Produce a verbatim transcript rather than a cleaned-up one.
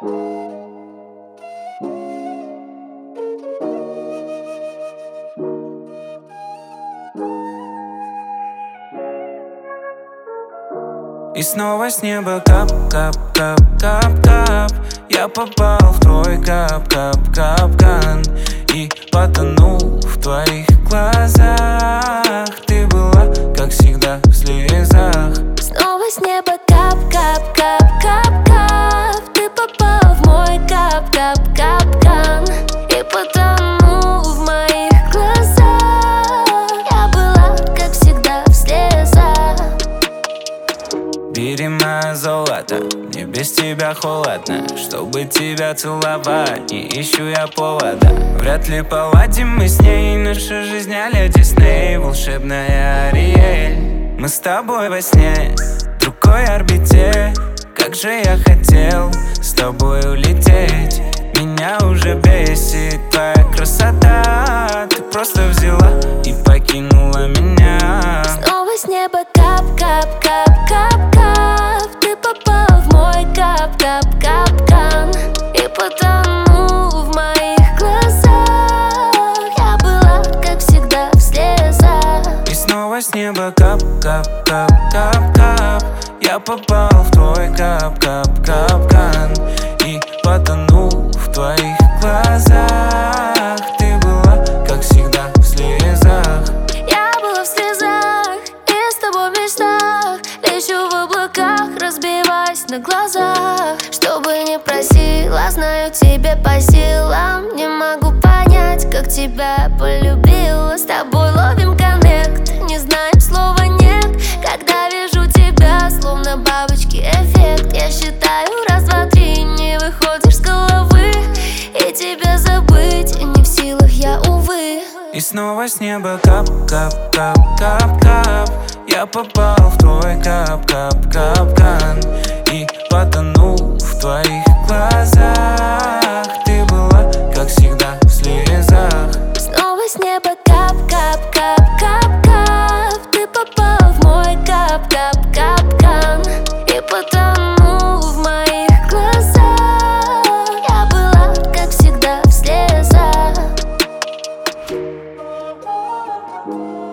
И снова с неба кап-кап-кап-кап-кап. Я попал в твой кап-кап-капкан и потонул в твоих глазах. Ты была, как всегда, в слезах. Снова с неба кап-кап-кап-кап-кап. Ты попал в мой кап-кап-капкан и потонул в моих глазах. Я была, как всегда, в слезах. Бери мое золото, мне без тебя холодно. Чтобы тебя целовать, не ищу я повода. Вряд ли поладим мы с ней, наша жизнь а-ля Дисней. Волшебная Ариэль, мы с тобой во сне, в другой орбите. Как же я хотел с тобой улететь. Меня уже бесит твоя красота. Ты просто взяла и покинула меня. Снова с неба кап-кап-кап-кап-кап. Ты попал в мой кап-кап-капкан и потонул в моих глазах. Я была, как всегда, в слезах. И снова с неба кап-кап-кап-кап-кап. Я попал в твой кап-кап-капкан и потонул в твоих глазах. Ты была, как всегда, в слезах. Я была в слезах и с тобой в мечтах. Лечу в облаках, разбиваясь на глазах. Что бы ни просила, знаю, тебе по силам. Не могу понять, как тебя полюбила. С тобой ловим коннект, не знаем слова нет. Когда вижу тебя, словно бабочки эффект. Я считаю раз, два, три, не выходишь с головы. И тебя забыть не в силах я, увы. И снова с неба кап-кап-кап-кап-кап. Я попал в твой кап-кап-капкан и потонул в твоих глазах. Ты была, как всегда, в слезах. Снова с неба кап-кап-кап-кап-кап. Ты попал в мой кап-кап-капкан и потонул в моих глазах. Я была, как всегда, в слезах.